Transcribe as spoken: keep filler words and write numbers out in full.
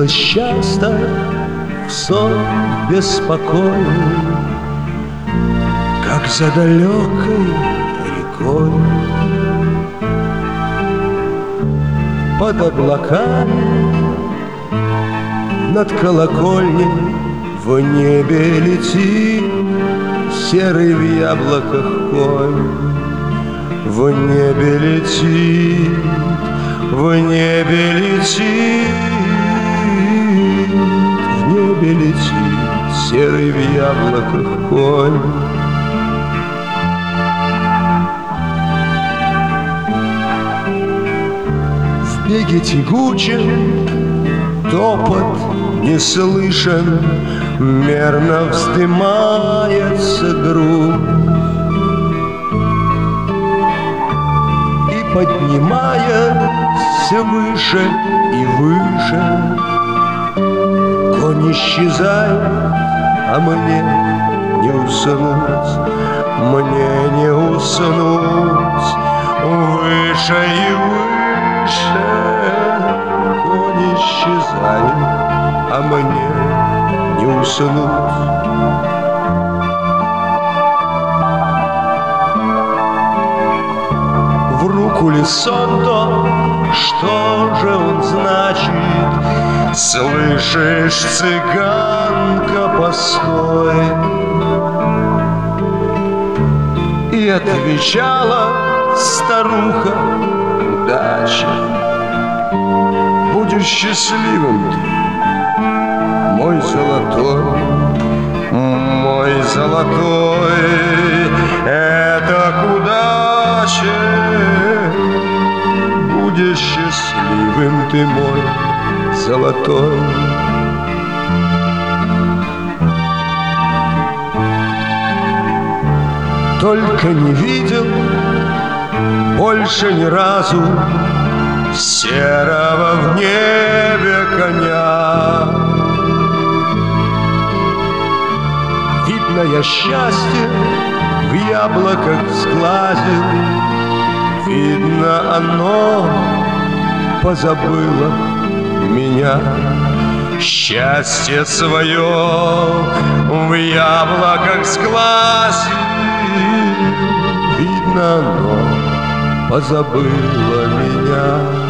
снилось часто в сон беспокойный, как за далекой рекой под облаками над колокольней в небе летит серый в яблоках конь. В небе летит, в небе летит, в небе летит серый в яблоках конь. В беге тягучем топот не слышен, мерно вздымается грудь, и поднимаясь выше и выше, конь исчезает, а мне не уснуть, мне не уснуть. Выше и выше конь исчезает, а мне не уснуть. В руку ли сонто, что же он значит? Слышишь, цыганка, постой. И отвечала старуха: удача, будешь счастливым ты, мой золотой, мой золотой. Это к удаче, будешь счастливым ты, мой золотой. Только не видел больше ни разу серого в небе коня. Видно, я счастье в яблоках сглазил, видно, оно позабыло меня. Счастье свое в яблоках сглазил, видно, оно позабыло меня.